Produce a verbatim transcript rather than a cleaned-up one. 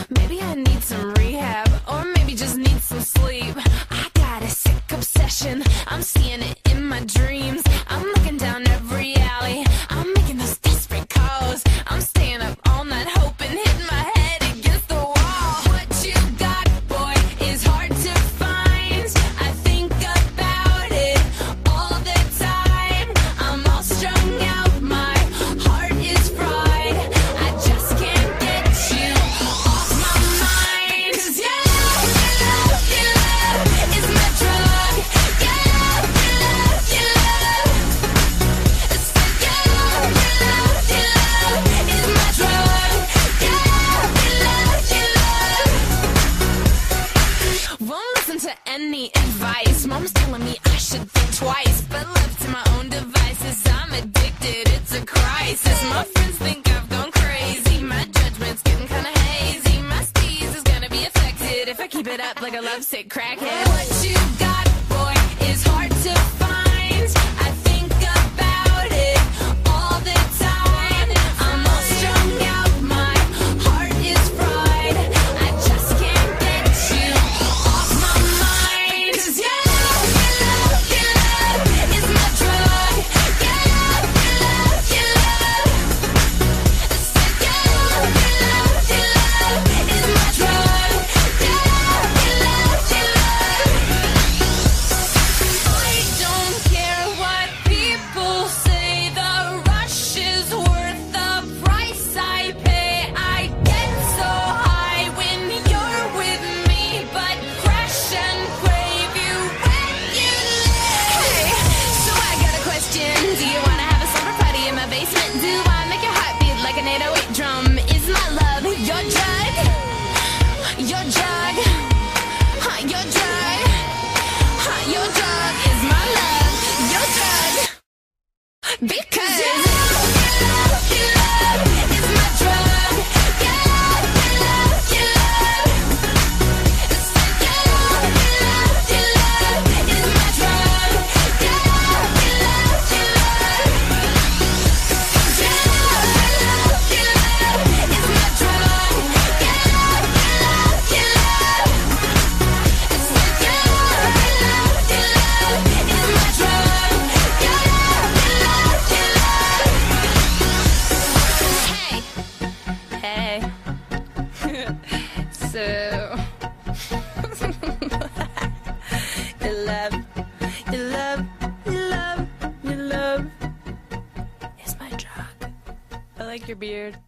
Maybe I need some rehab, or maybe just need some sleep. I got a sick obsession, I'm seeing it in my dreams. I'm looking down every alley, I'm making those desperate calls. I'm staying up all night hoping, hitting my head against the wall. What you got, boy, is hard to find. I think about it all the time. I'm all strung out, my heart is fried. I just can't get you off my mind. 'Cause your love, your love, your love is my drug. Your love, your love, your love. I said your love, your love, your love is my drug. Your love, your love, your love. Won't listen to any advice. Mom's telling me I should think twice, but left to my own devices, I'm addicted. It's a crisis. My friends think I've gone crazy. My judgment's getting kinda hazy. My steez is gonna be affected if I keep it up like a lovesick crackhead. What you got, boy, is hard to find. I think about it all the time. I'm all strung out, my heart is fried. I just can't get you off my mind. 'Cause your love, your love, your love is my drug. Your love, your love, your love. I said your love, your love, your love is my drug. Your love, your love, your love. I don't care what people say, the rush is worth the price I pay. I get so high when you're with me, but crash and crave you when you leave. Hey, so I got a question. Do you wanna have a summer party in my basement? Do I make your heart beat like an eight oh eight drum? Is my love your drug? Your drug? Huh, your drug? Huh, your drug is my love. Your drug. Because your love, your love, your love is my drug. Your love, your love, your love. I said your love, your love, your love is my drug. Your love, your love, your love. Your love, your love, your love is my drug. Your love, your love, your love. I said your love, your love, your love is my drug. Your love, your love, your love. Hey, hey. So, your love, your love, your love, your love is my drug. I like your beard.